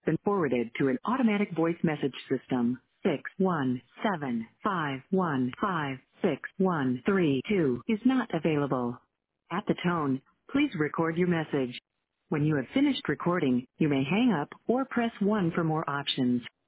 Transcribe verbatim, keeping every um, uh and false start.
been forwarded to an automatic voice message system. Six one seven five one five six one three two is not available. At the tone, please record your message. When you have finished recording, you may hang up or press one for more options.